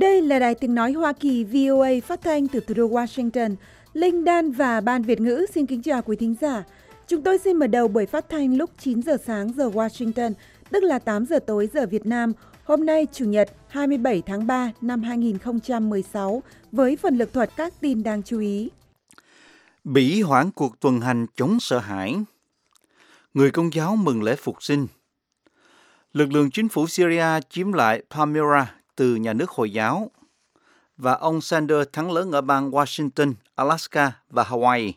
Đây là Đài Tiếng Nói Hoa Kỳ VOA phát thanh từ thủ đô Washington. Linh Đan và Ban Việt ngữ xin kính chào quý thính giả. Chúng tôi xin mở đầu buổi phát thanh lúc 9 giờ sáng giờ Washington, tức là 8 giờ tối giờ Việt Nam. Hôm nay, Chủ nhật 27 tháng 3 năm 2016, với phần lược thuật các tin đáng chú ý. Bỉ hoãn cuộc tuần hành chống sợ hãi. Người Công giáo mừng lễ phục sinh. Lực lượng chính phủ Syria chiếm lại Palmyra từ nhà nước Hồi giáo. Và ông Sanders thắng lớn ở bang Washington, Alaska và Hawaii.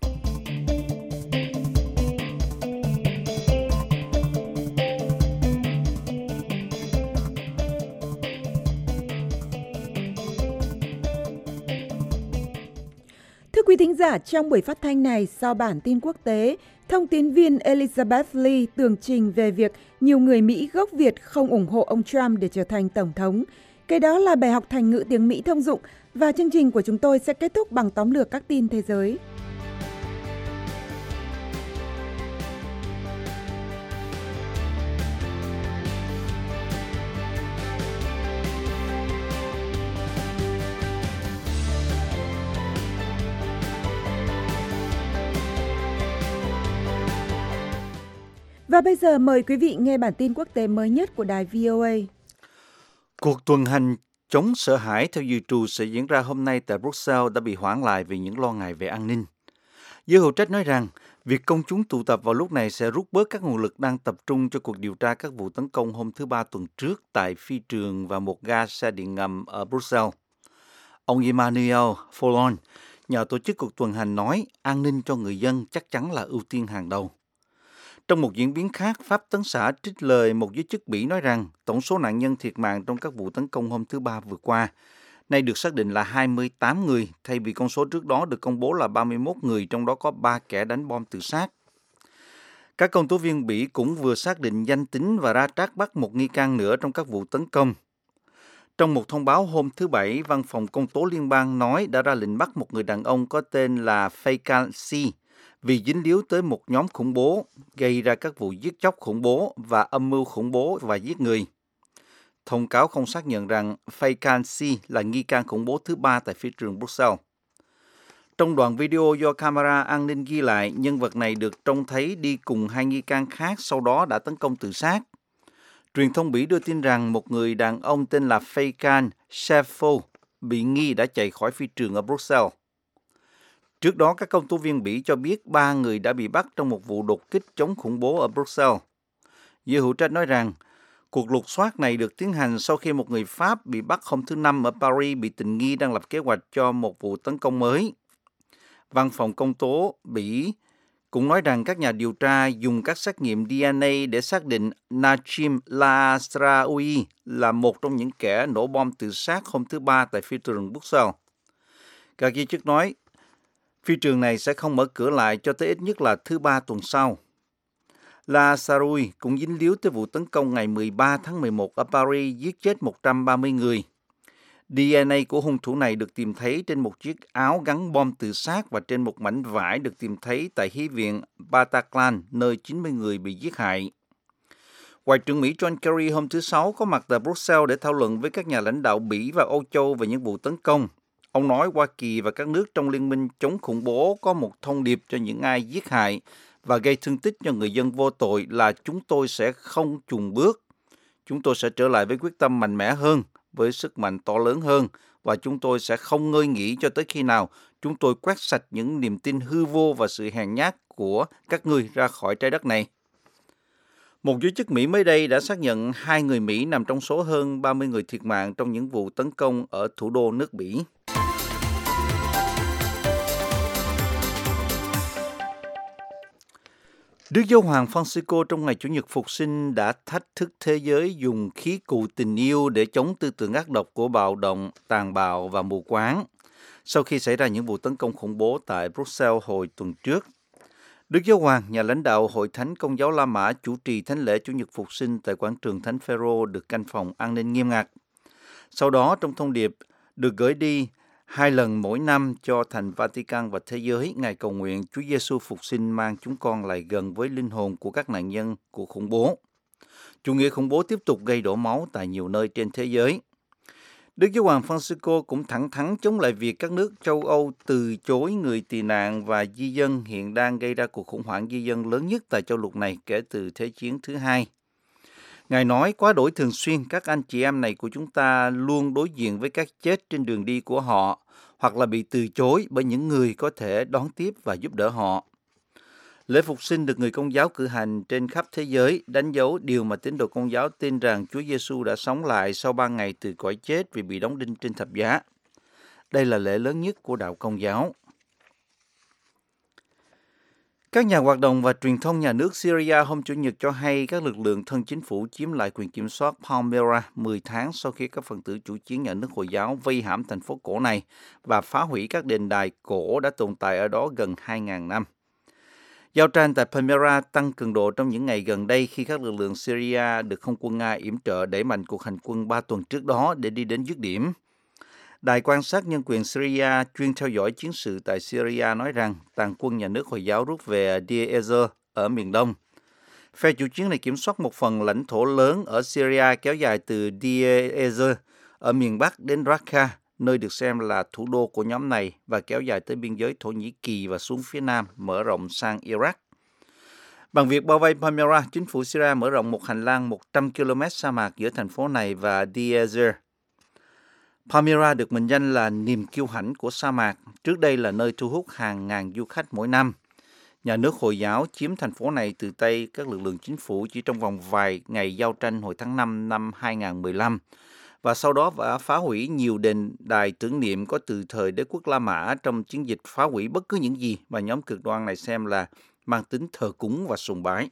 Thưa quý thính giả, trong buổi phát thanh này, sau bản tin quốc tế, thông tín viên Elizabeth Lee tường trình về việc nhiều người Mỹ gốc Việt không ủng hộ ông Trump để trở thành Tổng thống. Cái đó là bài học thành ngữ tiếng Mỹ thông dụng, và chương trình của chúng tôi sẽ kết thúc bằng tóm lược các tin thế giới. Và bây giờ mời quý vị nghe bản tin quốc tế mới nhất của đài VOA. Cuộc tuần hành chống sợ hãi theo dự trù sẽ diễn ra hôm nay tại Brussels đã bị hoãn lại vì những lo ngại về an ninh. Giới hữu trách nói rằng việc công chúng tụ tập vào lúc này sẽ rút bớt các nguồn lực đang tập trung cho cuộc điều tra các vụ tấn công hôm thứ Ba tuần trước tại phi trường và một ga xe điện ngầm ở Brussels. Ông Emmanuel Follon, nhà tổ chức cuộc tuần hành nói an ninh cho người dân chắc chắn là ưu tiên hàng đầu. Trong một diễn biến khác, Pháp Tấn xã trích lời một giới chức Bỉ nói rằng tổng số nạn nhân thiệt mạng trong các vụ tấn công hôm thứ Ba vừa qua nay được xác định là 28 người, thay vì con số trước đó được công bố là 31 người, trong đó có 3 kẻ đánh bom tự sát. Các công tố viên Bỉ cũng vừa xác định danh tính và ra trác bắt một nghi can nữa trong các vụ tấn công. Trong một thông báo hôm thứ Bảy, Văn phòng Công tố Liên bang nói đã ra lệnh bắt một người đàn ông có tên là Faikal Si vì dính líu tới một nhóm khủng bố, gây ra các vụ giết chóc khủng bố và âm mưu khủng bố và giết người. Thông cáo không xác nhận rằng Faikal Si là nghi can khủng bố thứ ba tại phi trường Brussels. Trong đoạn video do camera an ninh ghi lại, nhân vật này được trông thấy đi cùng hai nghi can khác, sau đó đã tấn công tự sát. Truyền thông Bỉ đưa tin rằng một người đàn ông tên là Faikal Shefo bị nghi đã chạy khỏi phi trường ở Brussels. Trước đó, các công tố viên Bỉ cho biết 3 người đã bị bắt trong một vụ đột kích chống khủng bố ở Brussels. Giới hữu trách nói rằng cuộc lục soát này được tiến hành sau khi một người Pháp bị bắt hôm thứ Năm ở Paris bị tình nghi đang lập kế hoạch cho một vụ tấn công mới. Văn phòng Công tố Bỉ cũng nói rằng các nhà điều tra dùng các xét nghiệm DNA để xác định Nachim Lastraoui là một trong những kẻ nổ bom tự sát hôm thứ Ba tại phi trường Brussels. Các giới chức nói phi trường này sẽ không mở cửa lại cho tới ít nhất là thứ Ba tuần sau. Lastraoui cũng dính líu tới vụ tấn công ngày 13 tháng 11 ở Paris giết chết 130 người. DNA của hung thủ này được tìm thấy trên một chiếc áo gắn bom tự sát và trên một mảnh vải được tìm thấy tại Hí viện Bataclan, nơi 90 người bị giết hại. Ngoại trưởng Mỹ John Kerry hôm thứ Sáu có mặt tại Brussels để thảo luận với các nhà lãnh đạo Bỉ và Âu Châu về những vụ tấn công. Ông nói Hoa Kỳ và các nước trong liên minh chống khủng bố có một thông điệp cho những ai giết hại và gây thương tích cho người dân vô tội là chúng tôi sẽ không chùn bước. Chúng tôi sẽ trở lại với quyết tâm mạnh mẽ hơn, với sức mạnh to lớn hơn, và chúng tôi sẽ không ngơi nghỉ cho tới khi nào chúng tôi quét sạch những niềm tin hư vô và sự hèn nhát của các ngươi ra khỏi trái đất này. Một giới chức Mỹ mới đây đã xác nhận 2 người Mỹ nằm trong số hơn 30 người thiệt mạng trong những vụ tấn công ở thủ đô nước Bỉ. Đức Giáo hoàng Francisco trong ngày Chủ nhật Phục sinh đã thách thức thế giới dùng khí cụ tình yêu để chống tư tưởng ác độc của bạo động, tàn bạo và mù quáng, sau khi xảy ra những vụ tấn công khủng bố tại Brussels hồi tuần trước. Đức Giáo hoàng, nhà lãnh đạo Hội Thánh Công giáo La Mã chủ trì thánh lễ Chủ nhật Phục sinh tại quảng trường Thánh Phêrô được canh phòng an ninh nghiêm ngặt. Sau đó, trong thông điệp được gửi đi 2 lần mỗi năm cho thành Vatican và thế giới, Ngài cầu nguyện Chúa Giêsu phục sinh mang chúng con lại gần với linh hồn của các nạn nhân của khủng bố. Chủ nghĩa khủng bố tiếp tục gây đổ máu tại nhiều nơi trên thế giới. Đức Giáo hoàng Francisco cũng thẳng thắn chống lại việc các nước châu Âu từ chối người tị nạn và di dân hiện đang gây ra cuộc khủng hoảng di dân lớn nhất tại châu lục này kể từ Thế chiến thứ hai. Ngài nói quá đổi thường xuyên, các anh chị em này của chúng ta luôn đối diện với cái chết trên đường đi của họ, hoặc là bị từ chối bởi những người có thể đón tiếp và giúp đỡ họ. Lễ Phục sinh được người Công giáo cử hành trên khắp thế giới, đánh dấu điều mà tín đồ Công giáo tin rằng Chúa Giêsu đã sống lại sau 3 ngày từ cõi chết vì bị đóng đinh trên thập giá. Đây là lễ lớn nhất của đạo Công giáo. Các nhà hoạt động và truyền thông nhà nước Syria hôm Chủ nhật cho hay các lực lượng thân chính phủ chiếm lại quyền kiểm soát Palmyra 10 tháng sau khi các phần tử chủ chiến nhà nước Hồi giáo vây hãm thành phố cổ này và phá hủy các đền đài cổ đã tồn tại ở đó gần 2.000 năm. Giao tranh tại Palmyra tăng cường độ trong những ngày gần đây khi các lực lượng Syria được không quân Nga yểm trợ đẩy mạnh cuộc hành quân 3 tuần trước đó để đi đến dứt điểm. Đài quan sát nhân quyền Syria chuyên theo dõi chiến sự tại Syria nói rằng tàn quân nhà nước Hồi giáo rút về Deir ez-Zor ở miền đông. Phe chủ chiến này kiểm soát một phần lãnh thổ lớn ở Syria kéo dài từ Deir ez-Zor ở miền bắc đến Raqqa, nơi được xem là thủ đô của nhóm này và kéo dài tới biên giới Thổ Nhĩ Kỳ và xuống phía nam, mở rộng sang Iraq. Bằng việc bao vây Palmyra, chính phủ Syria mở rộng một hành lang 100 km sa mạc giữa thành phố này và Deir ez-Zor. Palmyra được mệnh danh là niềm kiêu hãnh của sa mạc, trước đây là nơi thu hút hàng ngàn du khách mỗi năm. Nhà nước Hồi giáo chiếm thành phố này từ tay các lực lượng chính phủ chỉ trong vòng vài ngày giao tranh hồi tháng 5 năm 2015, và sau đó đã phá hủy nhiều đền đài tưởng niệm có từ thời đế quốc La Mã trong chiến dịch phá hủy bất cứ những gì mà nhóm cực đoan này xem là mang tính thờ cúng và sùng bái.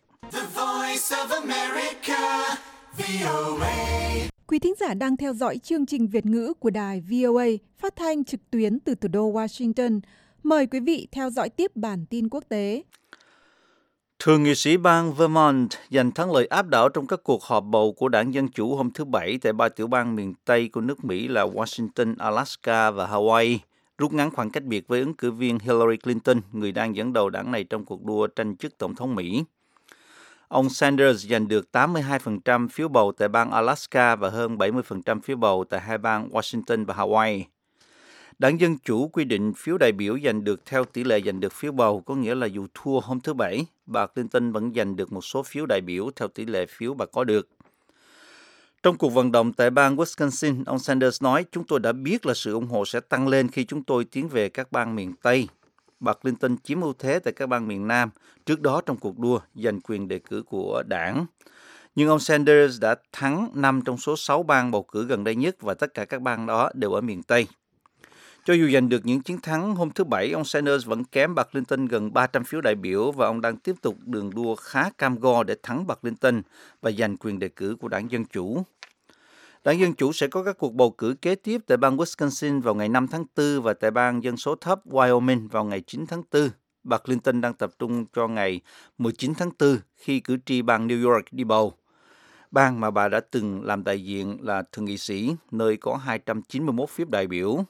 Quý thính giả đang theo dõi chương trình Việt ngữ của đài VOA phát thanh trực tuyến từ thủ đô Washington. Mời quý vị theo dõi tiếp bản tin quốc tế. Thượng nghị sĩ bang Vermont giành thắng lợi áp đảo trong các cuộc họp bầu của đảng Dân Chủ hôm thứ Bảy tại 3 tiểu bang miền Tây của nước Mỹ là Washington, Alaska và Hawaii, rút ngắn khoảng cách biệt với ứng cử viên Hillary Clinton, người đang dẫn đầu đảng này trong cuộc đua tranh chức Tổng thống Mỹ. Ông Sanders giành được 82% phiếu bầu tại bang Alaska và hơn 70% phiếu bầu tại hai bang Washington và Hawaii. Đảng Dân Chủ quy định phiếu đại biểu giành được theo tỷ lệ giành được phiếu bầu, có nghĩa là dù thua hôm thứ Bảy, bà Clinton vẫn giành được một số phiếu đại biểu theo tỷ lệ phiếu bà có được. Trong cuộc vận động tại bang Wisconsin, ông Sanders nói, chúng tôi đã biết là sự ủng hộ sẽ tăng lên khi chúng tôi tiến về các bang miền Tây. Bà Clinton chiếm ưu thế tại các bang miền Nam, trước đó trong cuộc đua giành quyền đề cử của đảng. Nhưng ông Sanders đã thắng 5 trong số 6 bang bầu cử gần đây nhất và tất cả các bang đó đều ở miền Tây. Cho dù giành được những chiến thắng hôm thứ Bảy, ông Sanders vẫn kém bà Clinton gần 300 phiếu đại biểu và ông đang tiếp tục đường đua khá cam go để thắng bà Clinton và giành quyền đề cử của đảng Dân Chủ. Đảng Dân Chủ sẽ có các cuộc bầu cử kế tiếp tại bang Wisconsin vào ngày 5 tháng 4 và tại bang dân số thấp Wyoming vào ngày 9 tháng 4. Bà Clinton đang tập trung cho ngày 19 tháng 4 khi cử tri bang New York đi bầu. Bang mà bà đã từng làm đại diện là thượng nghị sĩ, nơi có 291 phiếu đại biểu.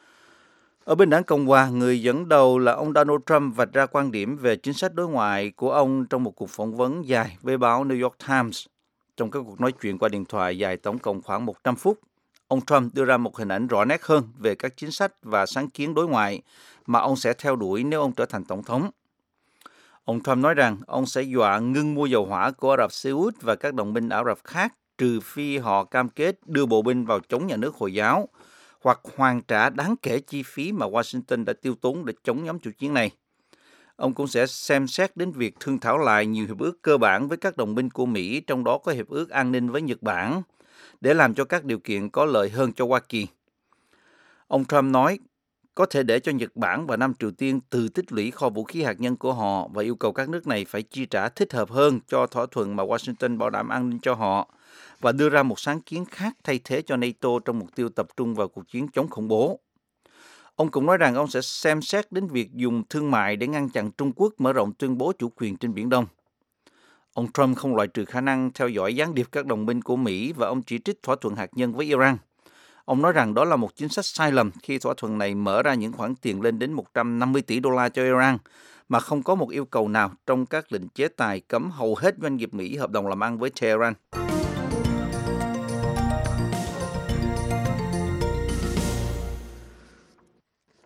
Ở bên đảng Cộng hòa, người dẫn đầu là ông Donald Trump vạch ra quan điểm về chính sách đối ngoại của ông trong một cuộc phỏng vấn dài với báo New York Times. Trong các cuộc nói chuyện qua điện thoại dài tổng cộng khoảng 100 phút, ông Trump đưa ra một hình ảnh rõ nét hơn về các chính sách và sáng kiến đối ngoại mà ông sẽ theo đuổi nếu ông trở thành tổng thống. Ông Trump nói rằng ông sẽ dọa ngưng mua dầu hỏa của Ả Rập Xê Út và các đồng minh Ả Rập khác trừ phi họ cam kết đưa bộ binh vào chống nhà nước Hồi giáo hoặc hoàn trả đáng kể chi phí mà Washington đã tiêu tốn để chống nhóm chủ chiến này. Ông cũng sẽ xem xét đến việc thương thảo lại nhiều hiệp ước cơ bản với các đồng minh của Mỹ, trong đó có hiệp ước an ninh với Nhật Bản, để làm cho các điều kiện có lợi hơn cho Hoa Kỳ. Ông Trump nói có thể để cho Nhật Bản và Nam Triều Tiên tự tích lũy kho vũ khí hạt nhân của họ và yêu cầu các nước này phải chi trả thích hợp hơn cho thỏa thuận mà Washington bảo đảm an ninh cho họ và đưa ra một sáng kiến khác thay thế cho NATO trong mục tiêu tập trung vào cuộc chiến chống khủng bố. Ông cũng nói rằng ông sẽ xem xét đến việc dùng thương mại để ngăn chặn Trung Quốc mở rộng tuyên bố chủ quyền trên Biển Đông. Ông Trump không loại trừ khả năng theo dõi gián điệp các đồng minh của Mỹ và ông chỉ trích thỏa thuận hạt nhân với Iran. Ông nói rằng đó là một chính sách sai lầm khi thỏa thuận này mở ra những khoản tiền lên đến 150 tỷ đô la cho Iran, mà không có một yêu cầu nào trong các lệnh chế tài cấm hầu hết doanh nghiệp Mỹ hợp đồng làm ăn với Tehran.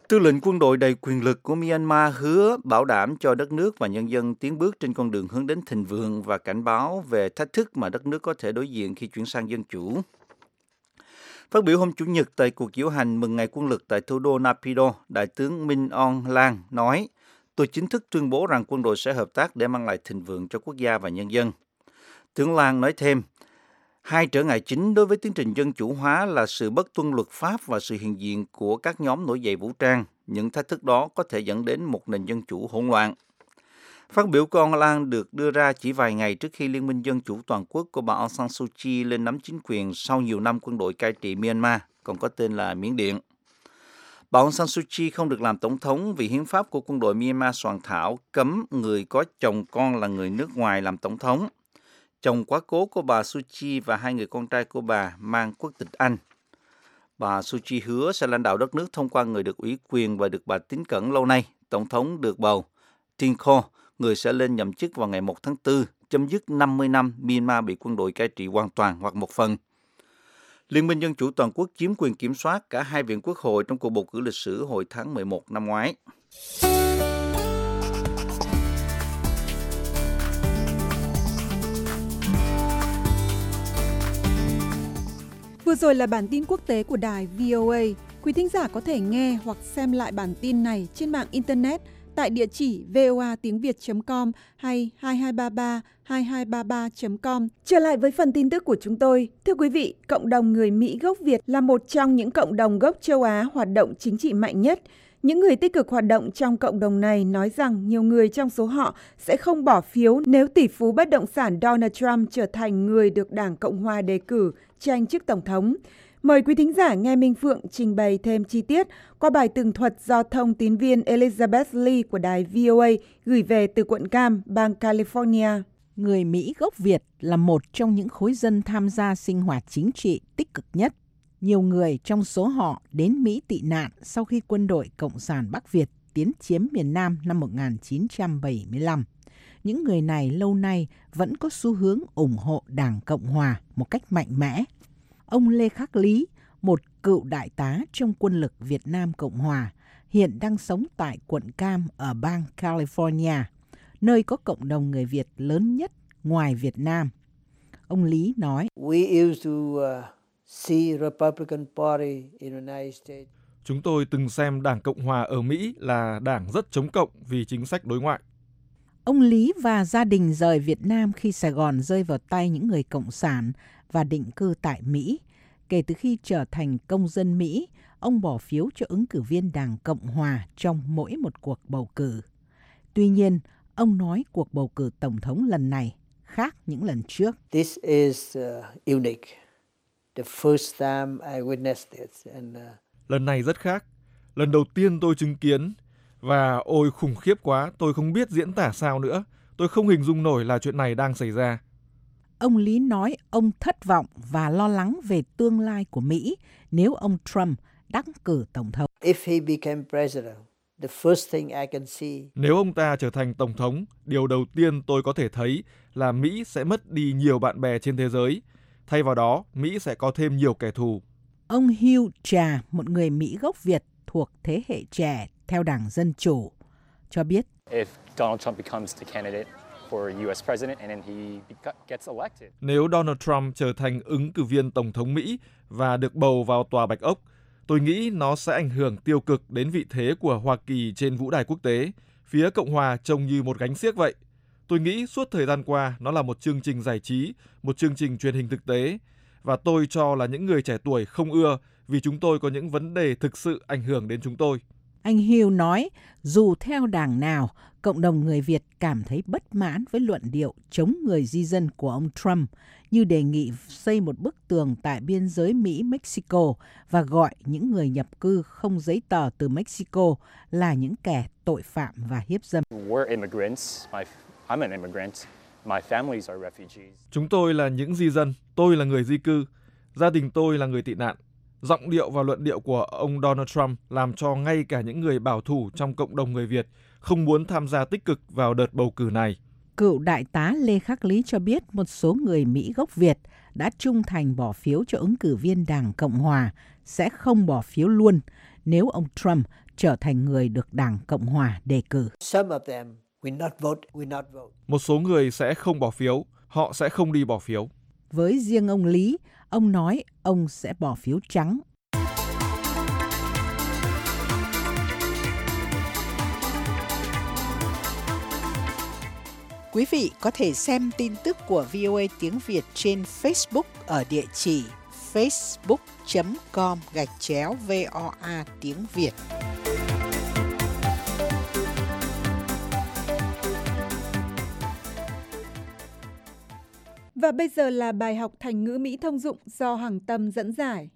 Tư lệnh quân đội đầy quyền lực của Myanmar hứa bảo đảm cho đất nước và nhân dân tiến bước trên con đường hướng đến thịnh vượng và cảnh báo về thách thức mà đất nước có thể đối diện khi chuyển sang dân chủ. Phát biểu hôm Chủ nhật tại cuộc diễu hành mừng ngày quân lực tại thủ đô Naypyidaw, Đại tướng Min Aung Hlaing nói, tôi chính thức tuyên bố rằng quân đội sẽ hợp tác để mang lại thịnh vượng cho quốc gia và nhân dân. Tướng Hlaing nói thêm, hai trở ngại chính đối với tiến trình dân chủ hóa là sự bất tuân luật pháp và sự hiện diện của các nhóm nổi dậy vũ trang. Những thách thức đó có thể dẫn đến một nền dân chủ hỗn loạn. Phát biểu của ông Hlaing được đưa ra chỉ vài ngày trước khi Liên minh Dân chủ Toàn quốc của bà Aung San Suu Kyi lên nắm chính quyền sau nhiều năm quân đội cai trị Myanmar, còn có tên là Miến Điện. Bà Aung San Suu Kyi không được làm tổng thống vì hiến pháp của quân đội Myanmar soạn thảo cấm người có chồng con là người nước ngoài làm tổng thống. Chồng quá cố của bà Suu Kyi và hai người con trai của bà mang quốc tịch Anh. Bà Suu Kyi hứa sẽ lãnh đạo đất nước thông qua người được ủy quyền và được bà tín cẩn lâu nay, tổng thống được bầu, Tin Kho, người sẽ lên nhậm chức vào ngày 1 tháng 4, chấm dứt 50 năm Myanmar bị quân đội cai trị hoàn toàn hoặc một phần. Liên minh Dân chủ Toàn quốc chiếm quyền kiểm soát cả hai viện quốc hội trong cuộc bầu cử lịch sử hồi tháng 11 năm ngoái. Vừa rồi là bản tin quốc tế của đài VOA. Quý thính giả có thể nghe hoặc xem lại bản tin này trên mạng Internet tại địa chỉ voatiengviet.com hay 2233 Trở lại với phần tin tức của chúng tôi. Thưa quý vị, cộng đồng người Mỹ gốc Việt là một trong những cộng đồng gốc châu Á hoạt động chính trị mạnh nhất. Những người tích cực hoạt động trong cộng đồng này nói rằng nhiều người trong số họ sẽ không bỏ phiếu nếu tỷ phú bất động sản Donald Trump trở thành người được Đảng Cộng hòa đề cử tranh chức Tổng thống. Mời quý thính giả nghe Minh Phượng trình bày thêm chi tiết qua bài tường thuật do thông tín viên Elizabeth Lee của đài VOA gửi về từ quận Cam, bang California. Người Mỹ gốc Việt là một trong những khối dân tham gia sinh hoạt chính trị tích cực nhất. Nhiều người trong số họ đến Mỹ tị nạn sau khi quân đội Cộng sản Bắc Việt tiến chiếm miền Nam năm 1975. Những người này lâu nay vẫn có xu hướng ủng hộ Đảng Cộng Hòa một cách mạnh mẽ. Ông Lê Khắc Lý, một cựu đại tá trong quân lực Việt Nam Cộng Hòa, hiện đang sống tại quận Cam ở bang California, nơi có cộng đồng người Việt lớn nhất ngoài Việt Nam. Ông Lý nói, chúng tôi từng xem Đảng Cộng Hòa ở Mỹ là đảng rất chống cộng vì chính sách đối ngoại. Ông Lý và gia đình rời Việt Nam khi Sài Gòn rơi vào tay những người cộng sản và định cư tại Mỹ. Kể từ khi trở thành công dân Mỹ, ông bỏ phiếu cho ứng cử viên Đảng Cộng Hòa trong mỗi một cuộc bầu cử. Tuy nhiên, ông nói cuộc bầu cử tổng thống lần này khác những lần trước. This is unique. The first time I witnessed it. Lần này rất khác. Lần đầu tiên tôi chứng kiến và ôi khủng khiếp quá, tôi không biết diễn tả sao nữa. Tôi không hình dung nổi là chuyện này đang xảy ra. Ông Lý nói ông thất vọng và lo lắng về tương lai của Mỹ nếu ông Trump đắc cử tổng thống. Nếu ông ta trở thành tổng thống, điều đầu tiên tôi có thể thấy là Mỹ sẽ mất đi nhiều bạn bè trên thế giới. Thay vào đó, Mỹ sẽ có thêm nhiều kẻ thù. Ông Hugh Cha, một người Mỹ gốc Việt thuộc thế hệ trẻ theo Đảng Dân Chủ, cho biết nếu Donald Trump trở thành ứng cử viên tổng thống Mỹ và được bầu vào Tòa Bạch Ốc, tôi nghĩ nó sẽ ảnh hưởng tiêu cực đến vị thế của Hoa Kỳ trên vũ đài quốc tế. Phía Cộng hòa trông như một gánh xiếc vậy. Tôi nghĩ suốt thời gian qua nó là một chương trình giải trí, một chương trình truyền hình thực tế. Và tôi cho là những người trẻ tuổi không ưa vì chúng tôi có những vấn đề thực sự ảnh hưởng đến chúng tôi. Anh Hugh nói, dù theo đảng nào, cộng đồng người Việt cảm thấy bất mãn với luận điệu chống người di dân của ông Trump, như đề nghị xây một bức tường tại biên giới Mỹ-Mexico và gọi những người nhập cư không giấy tờ từ Mexico là những kẻ tội phạm và hiếp dâm. Chúng tôi là những di dân, tôi là người di cư, gia đình tôi là người tị nạn. Giọng điệu và luận điệu của ông Donald Trump làm cho ngay cả những người bảo thủ trong cộng đồng người Việt không muốn tham gia tích cực vào đợt bầu cử này. Cựu đại tá Lê Khắc Lý cho biết một số người Mỹ gốc Việt đã trung thành bỏ phiếu cho ứng cử viên Đảng Cộng Hòa sẽ không bỏ phiếu luôn nếu ông Trump trở thành người được Đảng Cộng hòa đề cử. Some of them will not vote. Một số người sẽ không bỏ phiếu, họ sẽ không đi bỏ phiếu. Với riêng ông Lý, ông nói ông sẽ bỏ phiếu trắng. Quý vị có thể xem tin tức của VOA tiếng Việt trên Facebook ở địa chỉ facebook.com/VOA tiếng Việt. Và bây giờ là bài học thành ngữ Mỹ thông dụng do Hằng Tâm dẫn giải.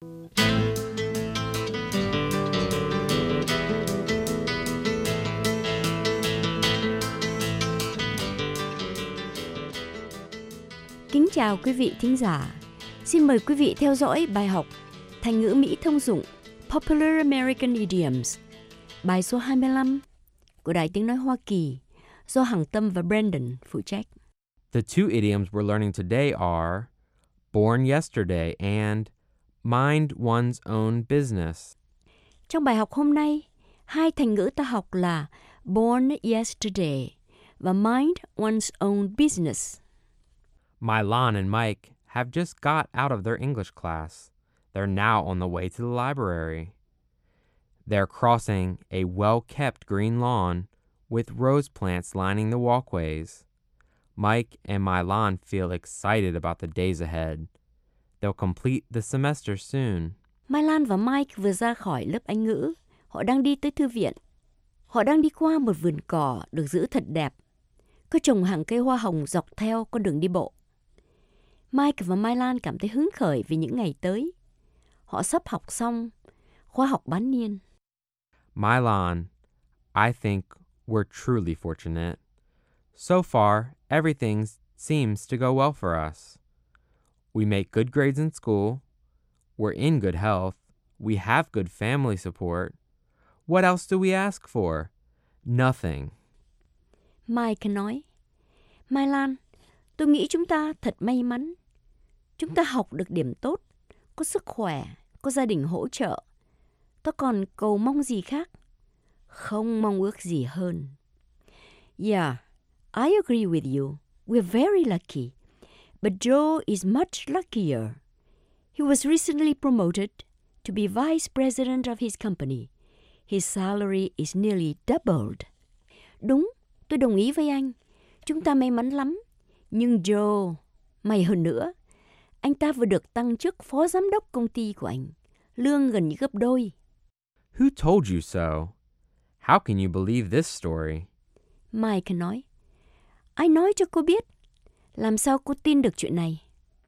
Kính chào quý vị thính giả. Xin mời quý vị theo dõi bài học thành ngữ Mỹ thông dụng Popular American Idioms, bài số 25 của Đài Tiếng Nói Hoa Kỳ do Hằng Tâm và Brandon phụ trách. The two idioms we're learning today are born yesterday and mind one's own business. Trong bài học hôm nay, hai thành ngữ ta học là born yesterday và mind one's own business. Mylan and Mike have just got out of their English class. They're now on the way to the library. They're crossing a well-kept green lawn with rose plants lining the walkways. Mike and Mylan feel excited about the days ahead. They'll complete the semester soon. Mylan và Mike vừa ra khỏi lớp Anh ngữ. Họ đang đi tới thư viện. Họ đang đi qua một vườn cỏ được giữ thật đẹp. Có trồng hàng cây hoa hồng dọc theo con đường đi bộ. Mike và Mylan cảm thấy hứng khởi vì những ngày tới. Họ sắp học xong khóa học bán niên. Mylan, I think we're truly fortunate. So far, everything seems to go well for us. We make good grades in school. We're in good health. We have good family support. What else do we ask for? Nothing. Mike nói, Mylan, tôi nghĩ chúng ta thật may mắn. Chúng ta học được điểm tốt, có sức khỏe, có gia đình hỗ trợ. Tôi còn cầu mong gì khác? Không mong ước gì hơn. Yeah, I agree with you. We're very lucky. But Joe is much luckier. He was recently promoted to be vice president of his company. His salary is nearly doubled. Đúng, tôi đồng ý với anh. Chúng ta may mắn lắm. Nhưng Joe, may hơn nữa. Anh ta vừa được tăng chức phó giám đốc công ty của anh. Lương gần như gấp đôi. Who told you so? How can you believe this story? Mike nói, ai nói cho cô biết? Làm sao cô tin được chuyện này?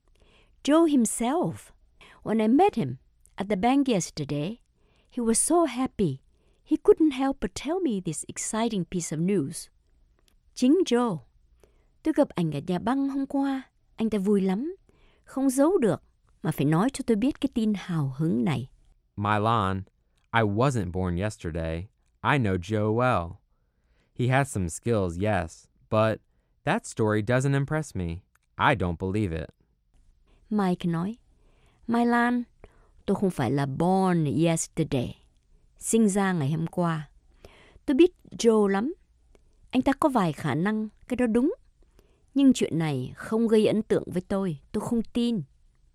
Joe himself. When I met him at the bank yesterday, he was so happy. He couldn't help but tell me this exciting piece of news. Chính Joe. Tôi gặp anh ở nhà băng hôm qua. Anh ta vui lắm. Không giấu được mà phải nói cho tôi biết cái tin hào hứng này. Mylan, I wasn't born yesterday. I know Joe well. He has some skills, yes, but that story doesn't impress me. I don't believe it. Mike nói, Mylan, tôi không phải là born yesterday, sinh ra ngày hôm qua. Tôi biết Joe lắm. Anh ta có vài khả năng, cái đó đúng. Nhưng chuyện này không gây ấn tượng với tôi không tin.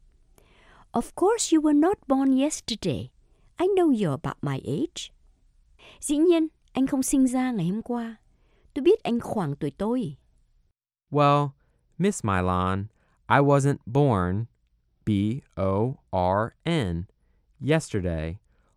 Of course you were not born yesterday. I know you're about my age. Dĩ nhiên, anh không sinh ra ngày hôm qua. Tôi biết anh khoảng tuổi tôi. Well, Miss Mylan, I wasn't born, B-O-R-N, yesterday,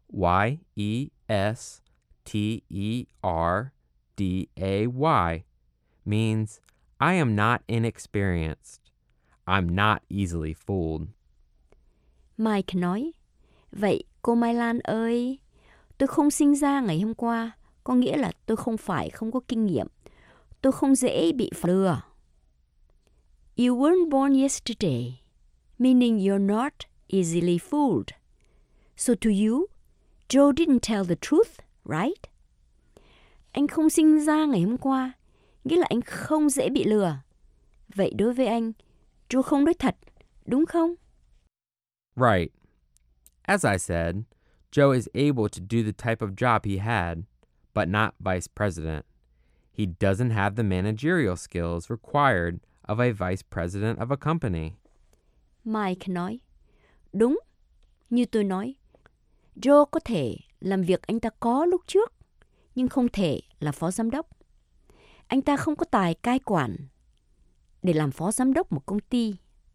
Y-E-S-T-E-R-D-A-Y, means I am not inexperienced. I'm not easily fooled. Mike nói, vậy cô Mai Lan ơi, tôi không sinh ra ngày hôm qua, có nghĩa là tôi không phải không có kinh nghiệm. Tôi không dễ bị lừa. You weren't born yesterday, meaning you're not easily fooled. So to you, Joe didn't tell the truth, right? Anh không sinh ra ngày hôm qua, nghĩa là anh không dễ bị lừa. Vậy đối với anh, Joe không nói thật, đúng không? Right. As I said, Joe is able to do the type of job he had, but not vice president. He doesn't have the managerial skills required of a vice president of a company. Mike nói, đúng, như tôi nói, Joe có thể làm việc anh ta có lúc trước, nhưng không thể là phó giám đốc. Anh ta không có tài cai quản để làm phó giám đốc một công ty.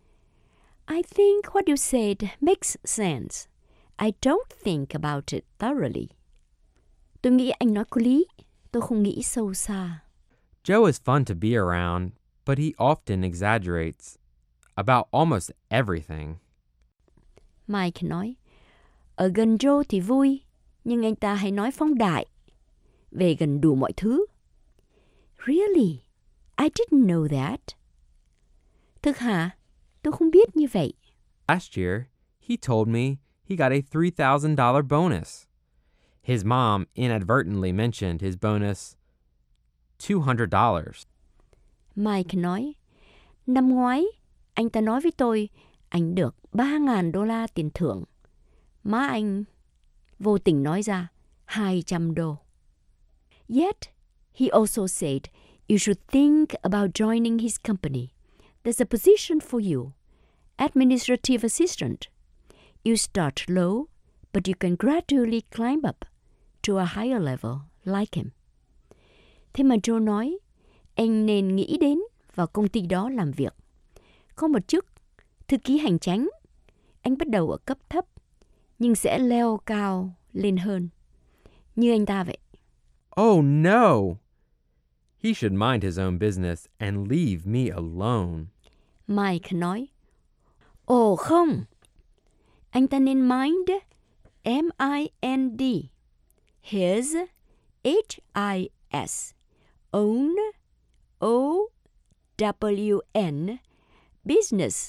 I think what you said makes sense. I don't think about it thoroughly. Tôi nghĩ anh nói có lý. Tôi không nghĩ sâu xa. Joe is fun to be around, but he often exaggerates about almost everything. Mike nói, ở gần Joe thì vui, nhưng anh ta hay nói phóng đại về gần đủ mọi thứ. Really? I didn't know that. Thực hả? Tôi không biết như vậy. Last year, he told me he got a $3,000 bonus. His mom inadvertently mentioned his bonus $200. Mike nói, năm ngoái, anh ta nói với tôi anh được $3,000 tiền thưởng. Má anh vô tình nói ra $200. Yet, he also said you should think about joining his company. There's a position for you, administrative assistant. You start low, but you can gradually climb up to a higher level like him. Thế mà Joe nói, anh nên nghĩ đến vào công ty đó làm việc. Có một chức thư ký hành chánh. Anh bắt đầu ở cấp thấp, nhưng sẽ leo cao lên hơn. Như anh ta vậy. Oh no! He should mind his own business and leave me alone. Mike nói, ồ không, anh ta nên mind, M-I-N-D, his, H-I-S, own, O-W-N, business,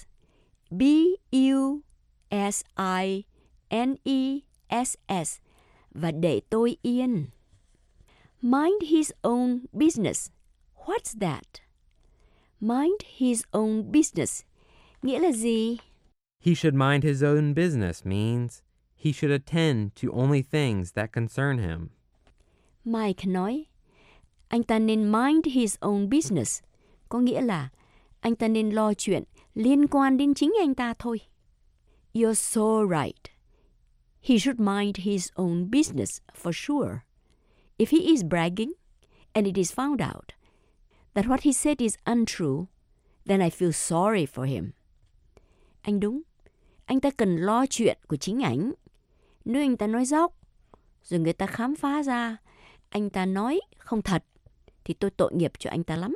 B-U-S-I-N-E-S-S, và để tôi yên. Mind his own business. What's that? Mind his own business. Nghĩa là gì? He should mind his own business means he should attend to only things that concern him. Mike nói, anh ta nên mind his own business. Có nghĩa là anh ta nên lo chuyện liên quan đến chính anh ta thôi. You're so right. He should mind his own business for sure. If he is bragging, and it is found out that what he said is untrue, then I feel sorry for him. Anh đúng. Anh ta cần lo chuyện của chính ảnh. Nếu anh ta nói dóc, rồi người ta khám phá ra anh ta nói không thật, thì tôi tội nghiệp cho anh ta lắm.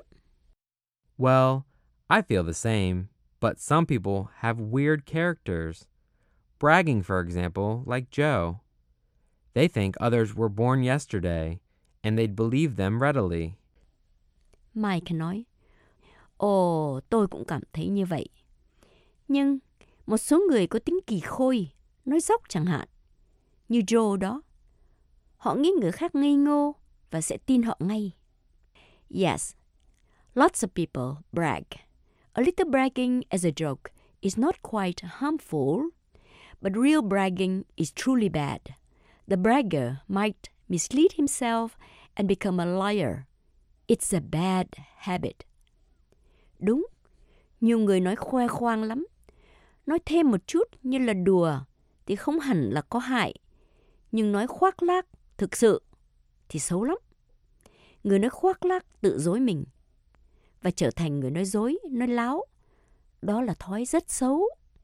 Well, I feel the same, but some people have weird characters. Bragging, for example, like Joe. They think others were born yesterday, and they'd believe them readily. Mike nói, ồ, tôi cũng cảm thấy như vậy. Nhưng một số người có tính kỳ khôi, nói dóc chẳng hạn, như Joe đó. Họ nghĩ người khác ngây ngô và sẽ tin họ ngay. Yes, lots of people brag. A little bragging as a joke is not quite harmful, but real bragging is truly bad. The bragger might mislead himself and become a liar. It's a bad habit. Đúng, nhiều người nói khoe khoang lắm. Nói thêm một chút như là đùa thì không hẳn là có hại. Nhưng nói khoác lác thực sự thì xấu lắm. Người nói khoác lác tự dối mình và trở thành người nói dối, nói láo. Đó là thói rất xấu.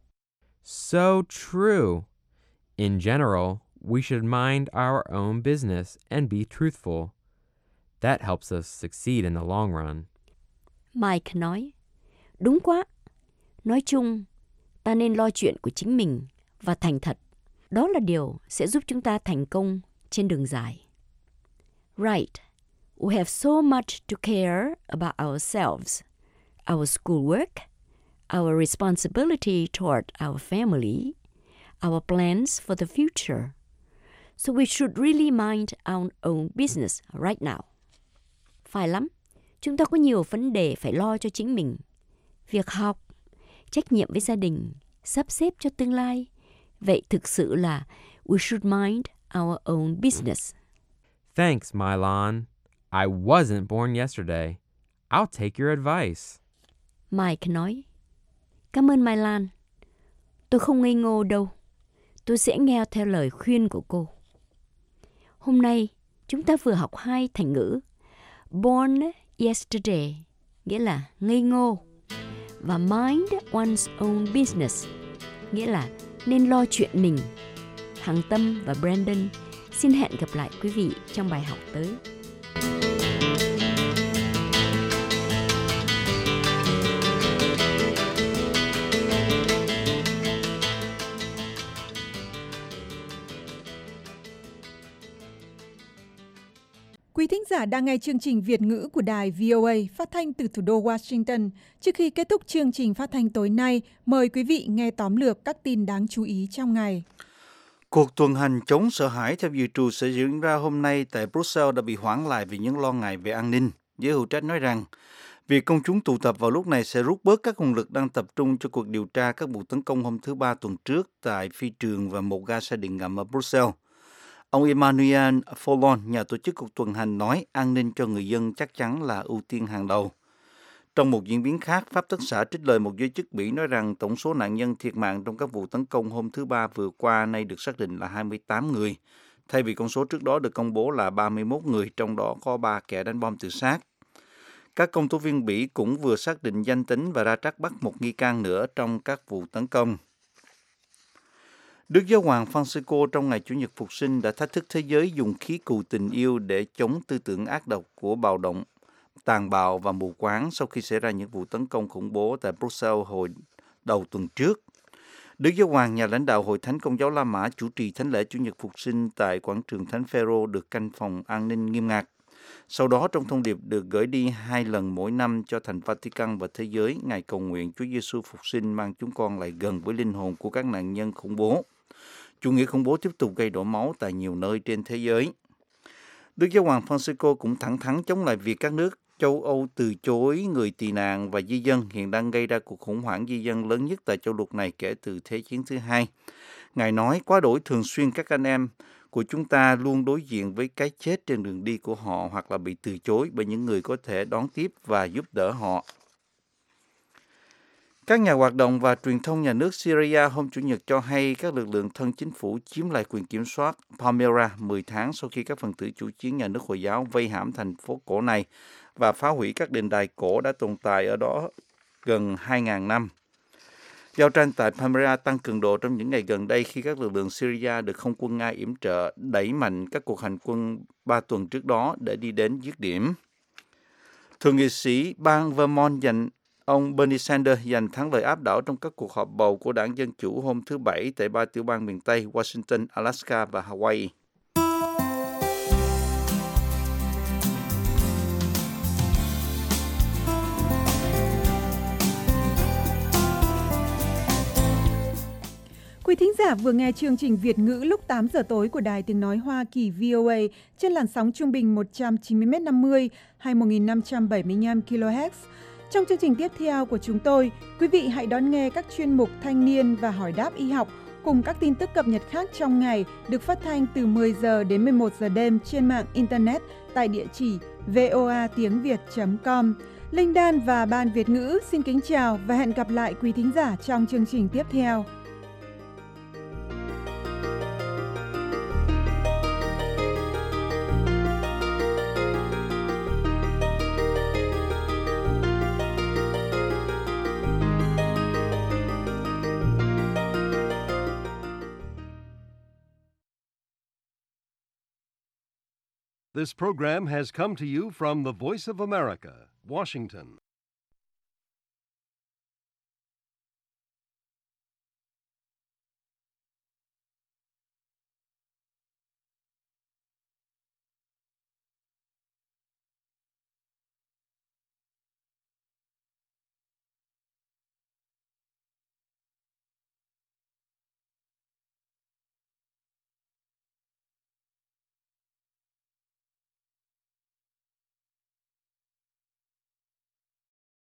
So true. In general, we should mind our own business and be truthful. That helps us succeed in the long run. Mike nói, đúng quá. Nói chung, ta nên lo chuyện của chính mình và thành thật. Đó là điều sẽ giúp chúng ta thành công trên đường dài. Right. We have so much to care about ourselves, our schoolwork, our responsibility toward our family, our plans for the future. So we should really mind our own business right now. Phải lắm, chúng ta có nhiều vấn đề phải lo cho chính mình. Việc học, trách nhiệm với gia đình, sắp xếp cho tương lai. Vậy thực sự là We should mind our own business. Thanks, Milan. I wasn't born yesterday. I'll take your advice. Mike nói, cảm ơn Mai Lan. Tôi không ngây ngô đâu. Tôi sẽ nghe theo lời khuyên của cô. Hôm nay, chúng ta vừa học 2 thành ngữ. Born yesterday, nghĩa là ngây ngô. Và mind one's own business, nghĩa là nên lo chuyện mình. Hằng Tâm và Brandon xin hẹn gặp lại quý vị trong bài học tới. Quý thính giả đang nghe chương trình Việt ngữ của đài VOA phát thanh từ thủ đô Washington. Trước khi kết thúc chương trình phát thanh tối nay, mời quý vị nghe tóm lược các tin đáng chú ý trong ngày. Cuộc tuần hành chống sợ hãi theo dự trù sẽ diễn ra hôm nay tại Brussels đã bị hoãn lại vì những lo ngại về an ninh. Giới hữu trách nói rằng, việc công chúng tụ tập vào lúc này sẽ rút bớt các nguồn lực đang tập trung cho cuộc điều tra các vụ tấn công hôm thứ Ba tuần trước tại phi trường và một ga xe điện ngầm ở Brussels. Ông Emmanuel Follon, nhà tổ chức cuộc tuần hành, nói an ninh cho người dân chắc chắn là ưu tiên hàng đầu. Trong một diễn biến khác, Pháp Tất xã trích lời một giới chức Bỉ nói rằng tổng số nạn nhân thiệt mạng trong các vụ tấn công hôm thứ Ba vừa qua nay được xác định là 28 người, thay vì con số trước đó được công bố là 31 người, trong đó có 3 kẻ đánh bom tự sát. Các công tố viên Bỉ cũng vừa xác định danh tính và ra trắc bắt một nghi can nữa trong các vụ tấn công. Đức Giáo hoàng Francisco trong ngày Chủ nhật Phục sinh đã thách thức thế giới dùng khí cù tình yêu để chống tư tưởng ác độc của bạo động, tàn bạo và mù quáng sau khi xảy ra những vụ tấn công khủng bố tại Brussels hồi đầu tuần trước. Đức Giáo hoàng, nhà lãnh đạo Hội Thánh Công giáo La Mã, chủ trì thánh lễ Chủ nhật Phục sinh tại quảng trường Thánh Phêrô được canh phòng an ninh nghiêm ngặt. Sau đó, trong thông điệp được gửi đi 2 lần mỗi năm cho thành Vatican và thế giới, Ngài cầu nguyện Chúa Giêsu Phục sinh mang chúng con lại gần với linh hồn của các nạn nhân khủng bố. Chủ nghĩa khủng bố tiếp tục gây đổ máu tại nhiều nơi trên thế giới. Đức Giáo hoàng Francisco cũng thẳng thắn chống lại việc các nước châu Âu từ chối người tị nạn và di dân hiện đang gây ra cuộc khủng hoảng di dân lớn nhất tại châu lục này kể từ Thế chiến thứ hai. Ngài nói quá đổi thường xuyên các anh em của chúng ta luôn đối diện với cái chết trên đường đi của họ hoặc là bị từ chối bởi những người có thể đón tiếp và giúp đỡ họ. Các nhà hoạt động và truyền thông nhà nước Syria hôm Chủ nhật cho hay các lực lượng thân chính phủ chiếm lại quyền kiểm soát Palmyra 10 tháng sau khi các phần tử chủ chiến nhà nước Hồi giáo vây hãm thành phố cổ này và phá hủy các đền đài cổ đã tồn tại ở đó gần 2.000 năm. Giao tranh tại Palmyra tăng cường độ trong những ngày gần đây khi các lực lượng Syria được không quân Nga yểm trợ đẩy mạnh các cuộc hành quân 3 tuần trước đó để đi đến dứt điểm. Thượng nghị sĩ bang Vermont ông Bernie Sanders giành thắng lợi áp đảo trong các cuộc họp bầu của Đảng Dân Chủ hôm thứ Bảy tại 3 tiểu bang miền Tây, Washington, Alaska và Hawaii. Quý thính giả vừa nghe chương trình Việt ngữ lúc 8 giờ tối của Đài Tiếng Nói Hoa Kỳ VOA trên làn sóng trung bình 190m50 hay 1575 kHz. Trong chương trình tiếp theo của chúng tôi, quý vị hãy đón nghe các chuyên mục Thanh niên và Hỏi đáp y học cùng các tin tức cập nhật khác trong ngày được phát thanh từ 10 giờ đến 11 giờ đêm trên mạng Internet tại địa chỉ voatiengviet.com. Linh Đan và Ban Việt ngữ xin kính chào và hẹn gặp lại quý thính giả trong chương trình tiếp theo. This program has come to you from the Voice of America, Washington.